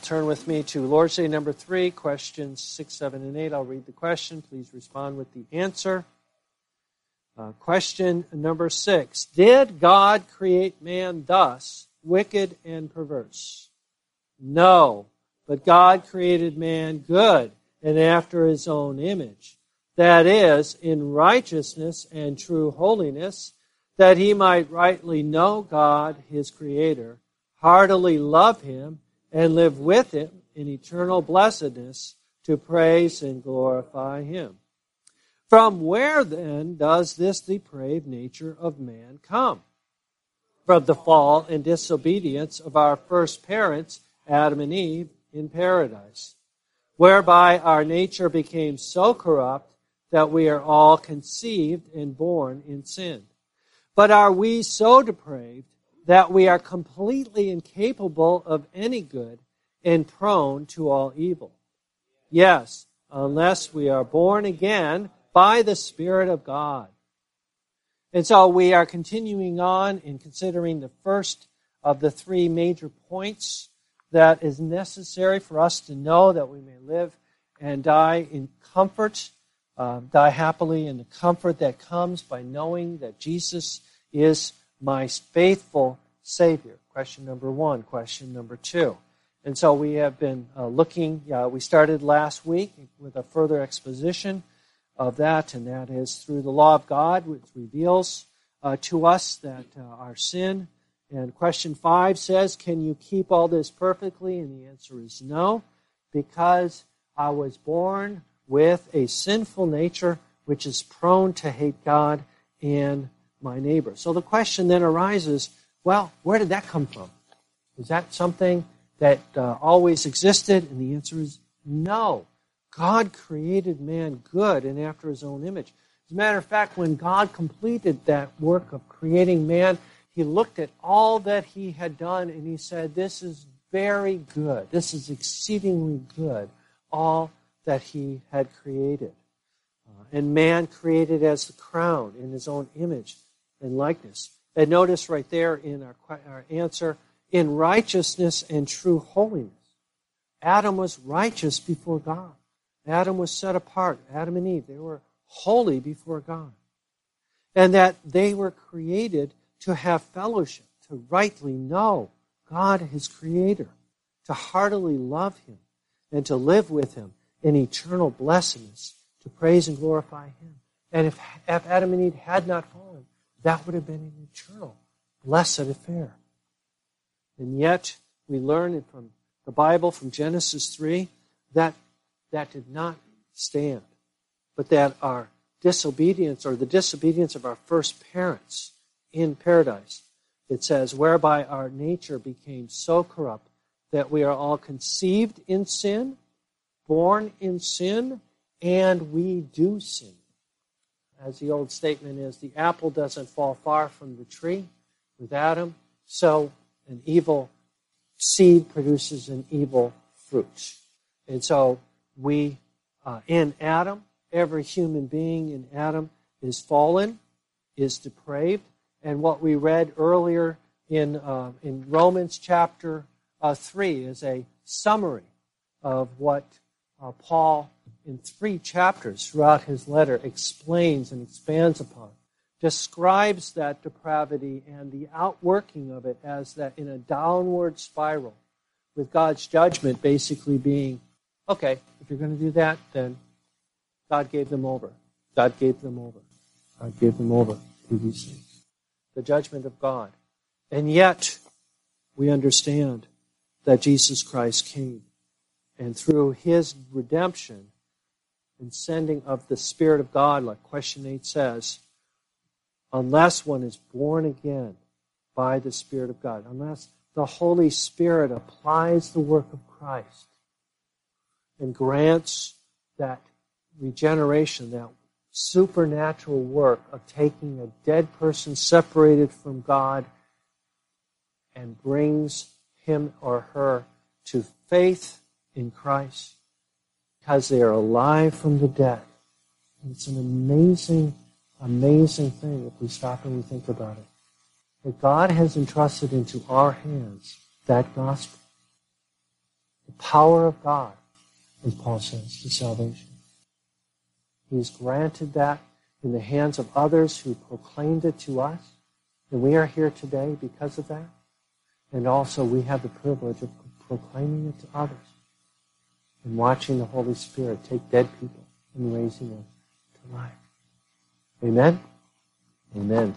Turn with me to Lord's Day number 3, questions 6, 7, and 8. I'll read the question. Please respond with the answer. Question number 6. Did God create man thus, wicked and perverse? No, but God created man good and after his own image. That is, in righteousness and true holiness, that he might rightly know God, his Creator, heartily love him, and live with him in eternal blessedness to praise and glorify him. From where, then, does this depraved nature of man come? From the fall and disobedience of our first parents, Adam and Eve, in paradise, whereby our nature became so corrupt that we are all conceived and born in sin. But are we so depraved that we are completely incapable of any good and prone to all evil? Yes, unless we are born again by the Spirit of God. And so we are continuing on in considering the first of the 3 major points that is necessary for us to know that we may live and die in comfort, die happily in the comfort that comes by knowing that Jesus is my faithful Savior. Question number 1. Question number 2. And so we have been looking, we started last week with a further exposition of that, and that is through the law of God, which reveals to us that our sin. And question 5 says, can you keep all this perfectly? And the answer is no, because I was born with a sinful nature which is prone to hate God and my neighbor. So the question then arises, well, where did that come from? Is that something that always existed? And the answer is no. God created man good and after his own image. As a matter of fact, when God completed that work of creating man, he looked at all that he had done and he said, this is very good. This is exceedingly good, all that he had created. And man created as the crown in his own image and likeness. And notice right there in our answer, in righteousness and true holiness. Adam was righteous before God. Adam was set apart. Adam and Eve, they were holy before God. And that they were created to have fellowship, to rightly know God, his Creator, to heartily love him, and to live with him in eternal blessedness, to praise and glorify him. And if Adam and Eve had not fallen, that would have been an eternal, blessed affair. And yet, we learn from the Bible, from Genesis 3, that that did not stand, but that our disobedience, or the disobedience of our first parents in paradise, it says, whereby our nature became so corrupt that we are all conceived in sin, born in sin, and we do sin. As the old statement is, the apple doesn't fall far from the tree. With Adam, so an evil seed produces an evil fruit. And so we, in Adam, every human being in Adam is fallen, is depraved. And what we read earlier in Romans chapter 3 is a summary of what Paul, in 3 chapters throughout his letter, explains and expands upon, describes that depravity and the outworking of it as that in a downward spiral, with God's judgment basically being, okay, if you're going to do that, then God gave them over. God gave them over. God gave them over to these things. The judgment of God. And yet, we understand that Jesus Christ came. And through his redemption and sending of the Spirit of God, like question 8 says, unless one is born again by the Spirit of God, unless the Holy Spirit applies the work of Christ and grants that regeneration, that supernatural work of taking a dead person separated from God and brings him or her to faith in Christ because they are alive from the dead. And it's an amazing, amazing thing if we stop and we think about it. That God has entrusted into our hands that gospel. The power of God, as Paul says, to salvation. He's granted that in the hands of others who proclaimed it to us. And we are here today because of that. And also we have the privilege of proclaiming it to others and watching the Holy Spirit take dead people and raising them to life. Amen? Amen.